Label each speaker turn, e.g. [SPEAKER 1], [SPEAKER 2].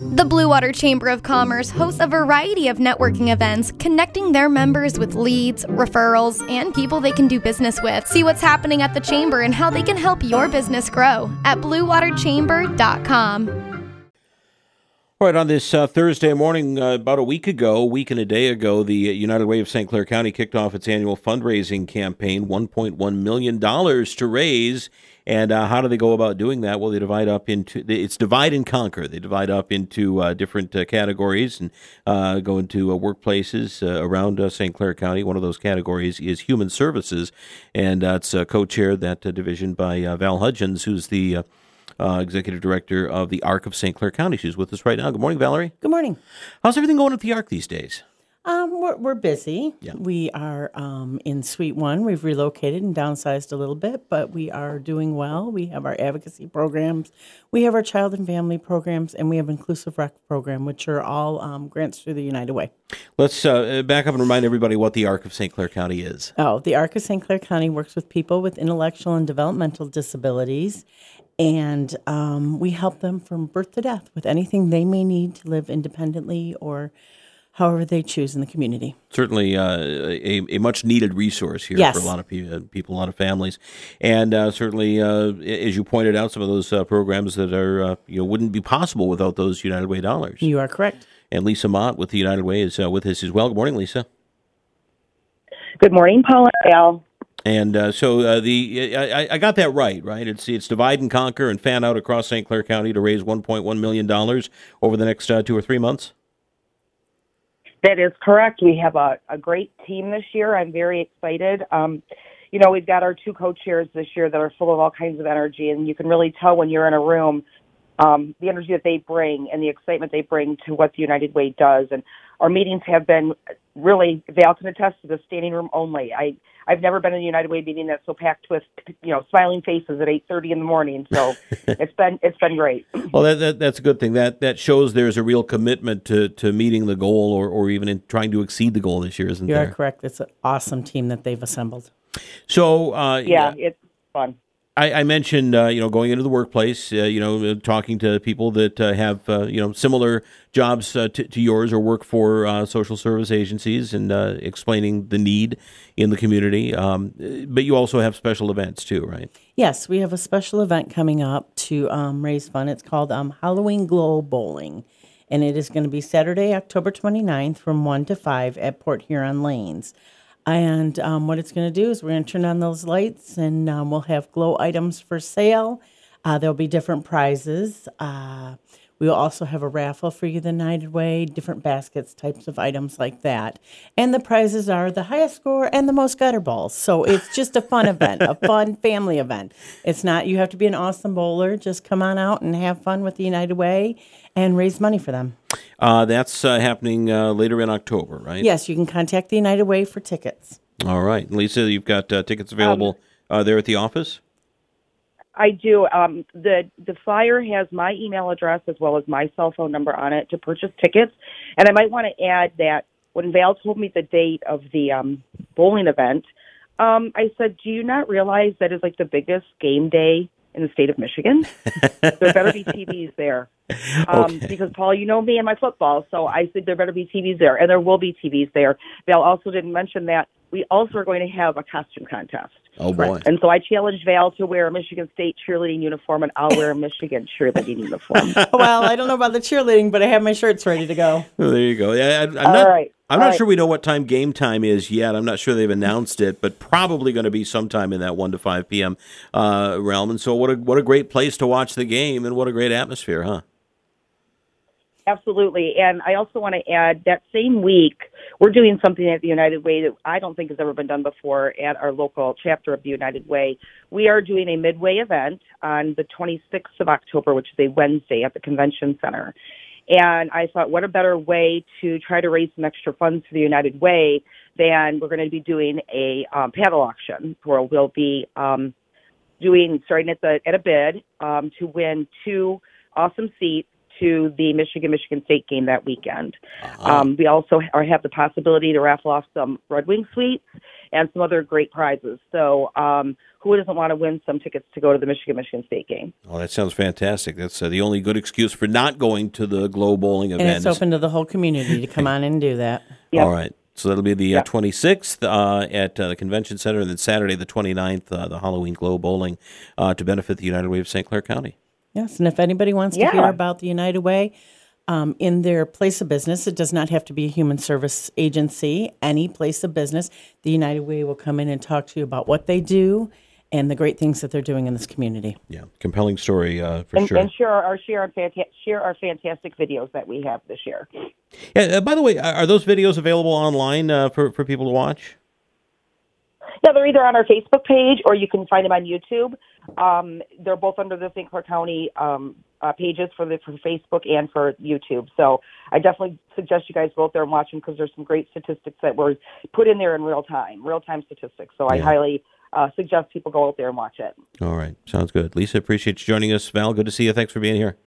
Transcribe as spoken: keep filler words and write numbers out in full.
[SPEAKER 1] The Blue Water Chamber of Commerce hosts a variety of networking events, connecting their members with leads, referrals, and people they can do business with. See what's happening at the Chamber and how they can help your business grow at blue water chamber dot com.
[SPEAKER 2] All right, on this uh, Thursday morning, uh, about a week ago, a week and a day ago, the United Way of Saint Clair County kicked off its annual fundraising campaign, one point one million dollars to raise. And uh, how do they go about doing that? Well, they divide up into, it's divide and conquer. They divide up into uh, different uh, categories and uh, go into uh, workplaces uh, around uh, Saint Clair County. One of those categories is human services, and uh, it's uh, co-chaired that uh, division by uh, Val Hudgens, who's the uh, uh, executive director of the ARC of Saint Clair County. She's with us right now. Good morning, Valerie.
[SPEAKER 3] Good morning.
[SPEAKER 2] How's everything going at the ARC these days?
[SPEAKER 3] Um, we're, we're busy.
[SPEAKER 2] Yeah.
[SPEAKER 3] We are um, in Suite One. We've relocated and downsized a little bit, but we are doing well. We have our advocacy programs. We have our child and family programs, and we have Inclusive Rec program, which are all um, grants through the United Way.
[SPEAKER 2] Let's uh, back up and remind everybody what the ARC of Saint Clair County is.
[SPEAKER 3] Oh, the ARC of Saint Clair County works with people with intellectual and developmental disabilities, and um, we help them from birth to death with anything they may need to live independently or however they choose in the community.
[SPEAKER 2] Certainly uh, a, a much-needed resource here
[SPEAKER 3] yes.
[SPEAKER 2] for a lot of pe- people, a lot of families. And uh, certainly, uh, as you pointed out, some of those uh, programs that are uh, you know wouldn't be possible without those United Way dollars.
[SPEAKER 3] You are correct.
[SPEAKER 2] And Lisa Mott with the United Way is uh, with us as well. Good morning, Lisa.
[SPEAKER 4] Good morning, Paul and Al.
[SPEAKER 2] And uh, so uh, the I, I got that right, right? It's it's divide and conquer and fan out across Saint Clair County to raise one point one million dollars over the next uh, two or three months?
[SPEAKER 4] That is correct. We have a, a great team this year. I'm very excited. Um, you know, we've got our two co-chairs this year that are full of all kinds of energy, and you can really tell when you're in a room um, the energy that they bring and the excitement they bring to what the United Way does. And our meetings have been really, Val can attest to the standing room only. I, I've never been in a United Way meeting that's so packed with, you know, smiling faces at eight thirty in the morning. So it's been it's been great.
[SPEAKER 2] Well, that, that that's a good thing. That that shows there's a real commitment to, to meeting the goal, or, or even in trying to exceed the goal this year, isn't
[SPEAKER 3] you
[SPEAKER 2] there?
[SPEAKER 3] You are correct. It's an awesome team that they've assembled.
[SPEAKER 2] So uh,
[SPEAKER 4] yeah, yeah, it's fun.
[SPEAKER 2] I, I mentioned, uh, you know, going into the workplace, uh, you know, talking to people that uh, have, uh, you know, similar jobs uh, to, to yours or work for uh, social service agencies, and uh, explaining the need in the community. Um, but you also have special events too, right?
[SPEAKER 3] Yes, we have a special event coming up to um, raise fund. It's called um, Halloween Glow Bowling, and it is going to be Saturday, October twenty-ninth from one to five at Port Huron Lanes. And um, what it's going to do is we're going to turn on those lights, and um, we'll have glow items for sale. Uh, there'll be different prizes. Uh, we will also have a raffle for you the United Way, different baskets, types of items like that. And the prizes are the highest score and the most gutter balls. So it's just a fun event, a fun family event. It's not, you have to be an awesome bowler. Just come on out and have fun with the United Way and raise money for them.
[SPEAKER 2] Uh, that's uh, happening uh, later in October, right?
[SPEAKER 3] Yes, you can contact the United Way for tickets.
[SPEAKER 2] All right. Lisa, you've got uh, tickets available um, uh, there at the office?
[SPEAKER 4] I do. Um, the, the flyer has my email address as well as my cell phone number on it to purchase tickets. And I might want to add that when Val told me the date of the um, bowling event, um, I said, do you not realize that is like the biggest game day in the state of Michigan? There better be T Vs there. Um,
[SPEAKER 2] okay.
[SPEAKER 4] Because, Paul, you know me and my football, so I said there better be T Vs there, and there will be T Vs there. Val also didn't mention that we also are going to have a costume contest.
[SPEAKER 2] Oh, boy.
[SPEAKER 4] And so I challenged Val to wear a Michigan State cheerleading uniform, and I'll wear a Michigan cheerleading uniform.
[SPEAKER 3] Well, I don't know about the cheerleading, but I have my shirts ready to go.
[SPEAKER 2] Well, there you go. Yeah, I, I'm
[SPEAKER 4] All
[SPEAKER 2] not,
[SPEAKER 4] right.
[SPEAKER 2] I'm
[SPEAKER 4] All
[SPEAKER 2] not
[SPEAKER 4] right.
[SPEAKER 2] sure we know what time game time is yet. I'm not sure they've announced it, but probably going to be sometime in that one to five p.m. Uh, realm. And so what a what a great place to watch the game, and what a great atmosphere, huh?
[SPEAKER 4] Absolutely. And I also want to add that same week, we're doing something at the United Way that I don't think has ever been done before at our local chapter of the United Way. We are doing a midway event on the twenty-sixth of October, which is a Wednesday at the Convention Center. And I thought, what a better way to try to raise some extra funds for the United Way than we're going to be doing a um, paddle auction where we'll be um, doing, starting at the at a bid um, to win two awesome seats to the Michigan-Michigan State game that weekend. Uh-huh. Um, we also are, have the possibility to raffle off some Red Wing suites and some other great prizes. So um, who doesn't want to win some tickets to go to the Michigan-Michigan State game?
[SPEAKER 2] Oh, that sounds fantastic. That's uh, the only good excuse for not going to the Glow Bowling event.
[SPEAKER 3] And it's open to the whole community to come on and do that.
[SPEAKER 4] Yep.
[SPEAKER 2] All right. So that'll be the
[SPEAKER 4] yep.
[SPEAKER 2] uh, twenty-sixth uh, at uh, the Convention Center, and then Saturday the twenty-ninth, uh, the Halloween Glow Bowling uh, to benefit the United Way of Saint Clair County.
[SPEAKER 3] Yes, and if anybody wants
[SPEAKER 4] yeah.
[SPEAKER 3] to hear about the United Way um, in their place of business, it does not have to be a human service agency. Any place of business, the United Way will come in and talk to you about what they do and the great things that they're doing in this community.
[SPEAKER 2] Yeah, compelling story uh, for
[SPEAKER 4] and,
[SPEAKER 2] sure.
[SPEAKER 4] And share our share our, fanta- share our fantastic videos that we have this year.
[SPEAKER 2] Yeah. Uh, by the way, are those videos available online uh, for for people to watch?
[SPEAKER 4] Yeah, they're either on our Facebook page or you can find them on YouTube. Um, they're both under the Saint Clair County um, uh, pages for the for Facebook and for YouTube. So I definitely suggest you guys go out there and watch them because there's some great statistics that were put in there in real time, real time statistics. So I
[SPEAKER 2] yeah.
[SPEAKER 4] highly uh, suggest people go out there and watch it.
[SPEAKER 2] All right, sounds good. Lisa, appreciate you joining us. Val, good to see you. Thanks for being here.